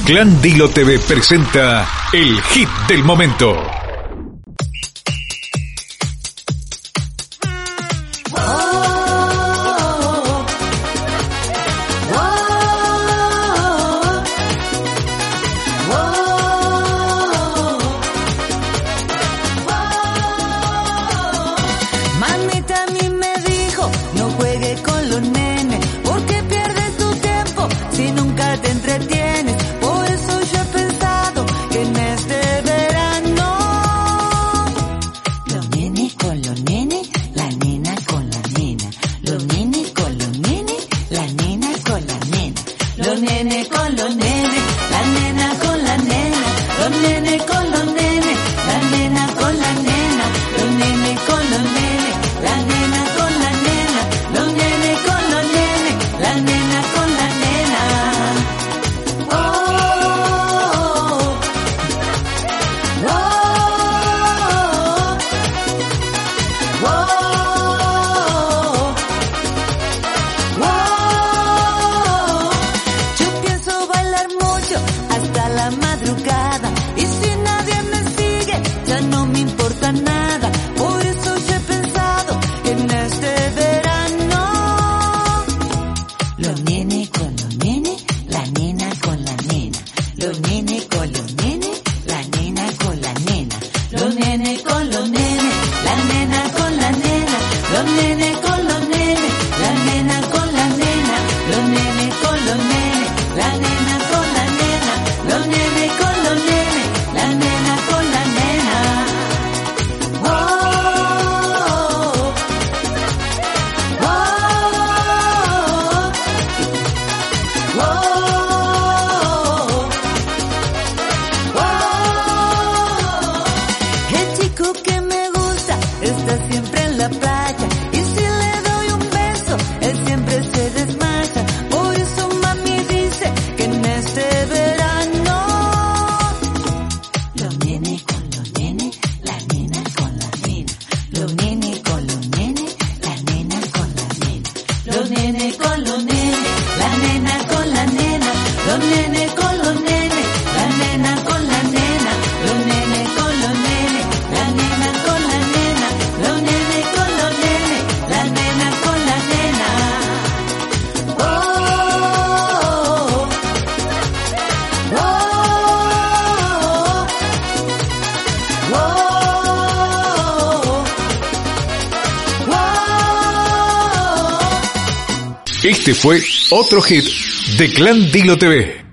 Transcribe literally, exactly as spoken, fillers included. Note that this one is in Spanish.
Clan Dilo T V presenta el hit del momento. Mamita a mí me dijo, no juegue con los nenes, porque pierdes tu tiempo si nunca te entretienes. Por eso yo he pensado que en este verano, los nenes con los nenes, la nena con la nena, los nenes con los nenes, la nena con la nena, los nenes con los nenes, la nena con la nena, los nenes con los nenes, la nena con la nena, los nenes con los nenes. La nena con la nena, los nenes con los nenes, la nena con la nena. Oh, oh, oh, oh, oh. Yo pienso bailar mucho hasta la madrugada, y si nadie me sigue ya no me importa nada. Por eso yo he pensado en este verano, los nenes con los nenes, la nena con la nena, los nenes con los nenes, la nena con la nena, los nenes con los nenes, la nena con la nena, los nenes con los nenes, la nena con la nena, los nenes con los nenes, la nena con la nena, los nenes con los nenes, la nena con la nena. Oh, el chico que me gusta está siempre en la playa, y si le doy un beso, él siempre se desmaya. Por eso mami dice que en este verano, los nenes con los nenes, la nena con la nena, los nenes con los nenes, la nena con la nena, los nenes con los nenes, la nena con la nena, los nenes con los nenes, la nena con la nena, los nenes con los nenes, la nena con la nena, los nenes con los nenes, la nena con la nena. Oh, oh, oh, oh, oh. Este fue otro hit de Clan Dilo T V.